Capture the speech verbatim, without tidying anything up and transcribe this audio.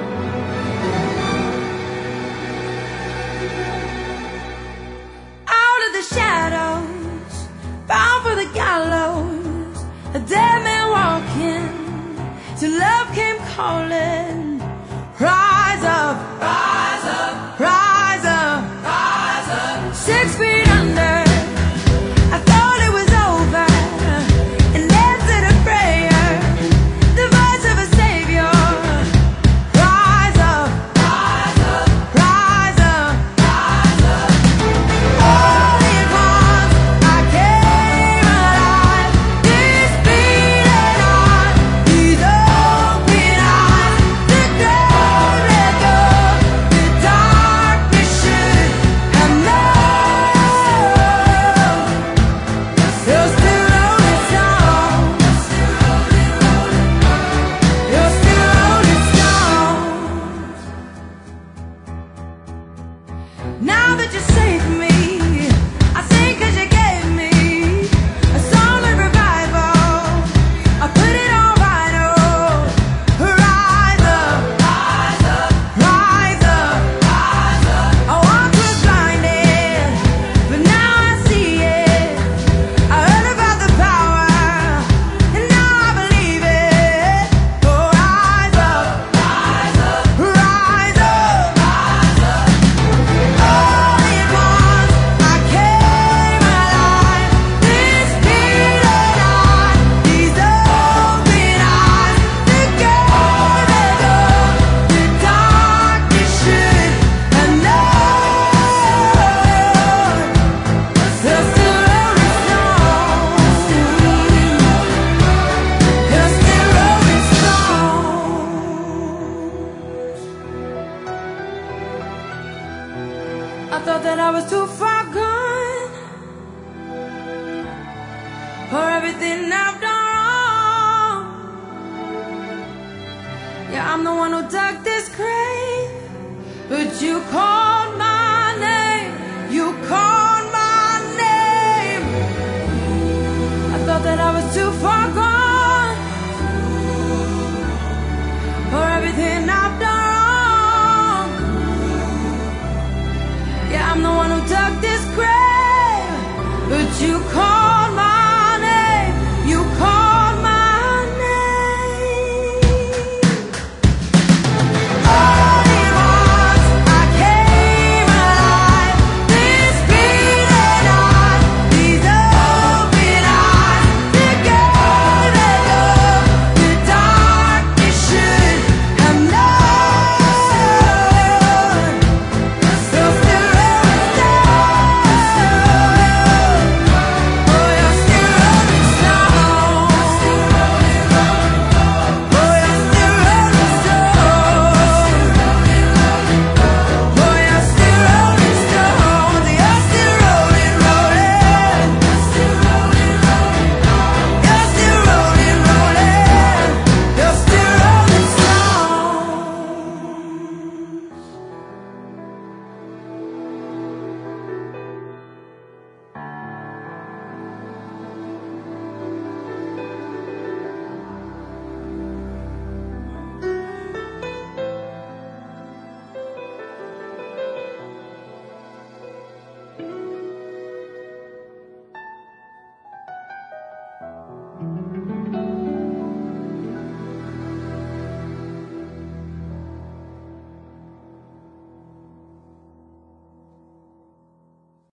Out of the shadows, bound for the gallows, a dead man walking, till love came calling. Rise up, rise up, rise up, rise up. Six feet under, I thought it was over, and answered a prayer, the voice of a savior. Rise up, rise up, rise up, rise up. Only at once I came alive. This beating heart, these open eyes, the grave let go, the darkness should have known. You're still rolling stone. You're still rolling stone. Now that you saved me, I sing 'cause you gave me a song of revival. I put it all right, oh. Rise up, rise up, rise up, rise up. I once was blinded, but now I see it. I heard about the power, and now I believe it. Oh, rise up, rise up, rise up, rise up. Only at once I came alive. This beating heart, these open eyes, the grave let go, the darkness should have known. You're still rolling stone. You're still rolling stones. I thought that I was too far gone for everything I've done wrong. Yeah, I'm the one who dug this grave, but you called my name. You called my name. I thought that I was too far gone